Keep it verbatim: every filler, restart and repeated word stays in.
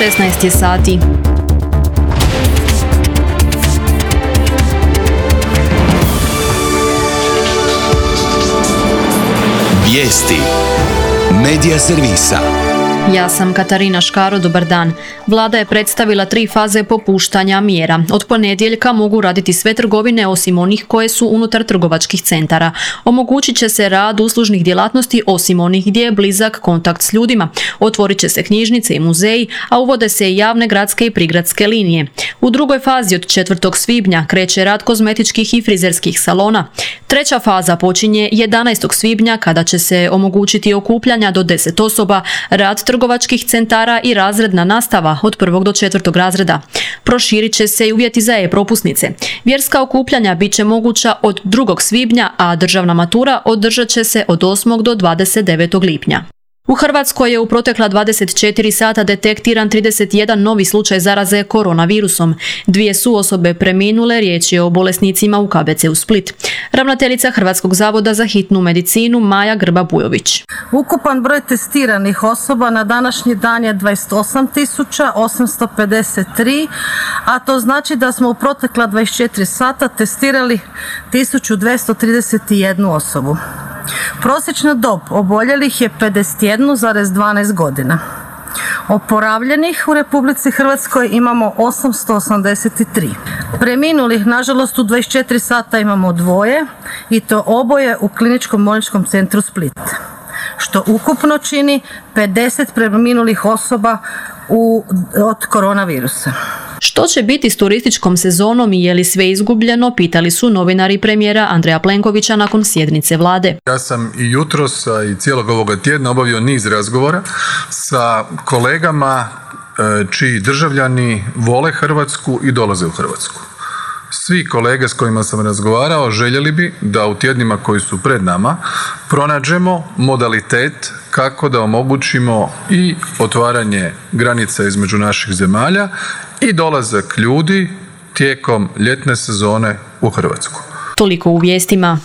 šesnaest je sati. Vijesti Medija servisa. Ja sam Katarina Škaro, dobar dan. Vlada je predstavila tri faze popuštanja mjera. Od ponedjeljka mogu raditi sve trgovine osim onih koje su unutar trgovačkih centara. Omogućit će se rad uslužnih djelatnosti osim onih gdje je blizak kontakt s ljudima. Otvorit će se knjižnice i muzeji, a uvode se i javne gradske i prigradske linije. U drugoj fazi od četvrtog svibnja kreće rad kozmetičkih i frizerskih salona. Treća faza počinje jedanaestog svibnja kada će se omogućiti okupljanja do deset osoba, rad trgovačkih centara i razredna nastava od prvog do četvrtog razreda. Proširit će se i uvjeti za e-propusnice. Vjerska okupljanja bit će moguća od drugog svibnja, a državna matura održat će se od osmog do dvadeset devetog lipnja. U Hrvatskoj je u protekla dvadeset četiri sata detektiran trideset jedan novi slučaj zaraze koronavirusom. Dvije su osobe preminule, riječ je o bolesnicima u K B C-u Split. Ravnateljica Hrvatskog zavoda za hitnu medicinu Maja Grba-Bujović. Ukupan broj testiranih osoba na današnji dan je dvadeset osam tisuća osamsto pedeset tri, a to znači da smo u protekla dvadeset četiri sata testirali tisuću dvjesto trideset jednu osobu. Prosječna dob oboljelih je pedeset jedan zarez dvanaest godina. Oporavljenih u Republici Hrvatskoj imamo osamsto osamdeset tri. Preminulih, nažalost, u dvadeset četiri sata imamo dvoje i to oboje u Kliničkom bolničkom centru Split, što ukupno čini pedeset preminulih osoba u, od koronavirusa. Što će biti s turističkom sezonom i je li sve izgubljeno, pitali su novinari premijera Andreja Plenkovića nakon sjednice vlade. Ja sam i jutros i cijelog ovoga tjedna obavio niz razgovora sa kolegama čiji državljani vole Hrvatsku i dolaze u Hrvatsku. Svi kolege s kojima sam razgovarao željeli bi da u tjednima koji su pred nama pronađemo modalitet kako da omogućimo i otvaranje granica između naših zemalja i dolazak ljudi tijekom ljetne sezone u Hrvatsku. Toliko u vijestima.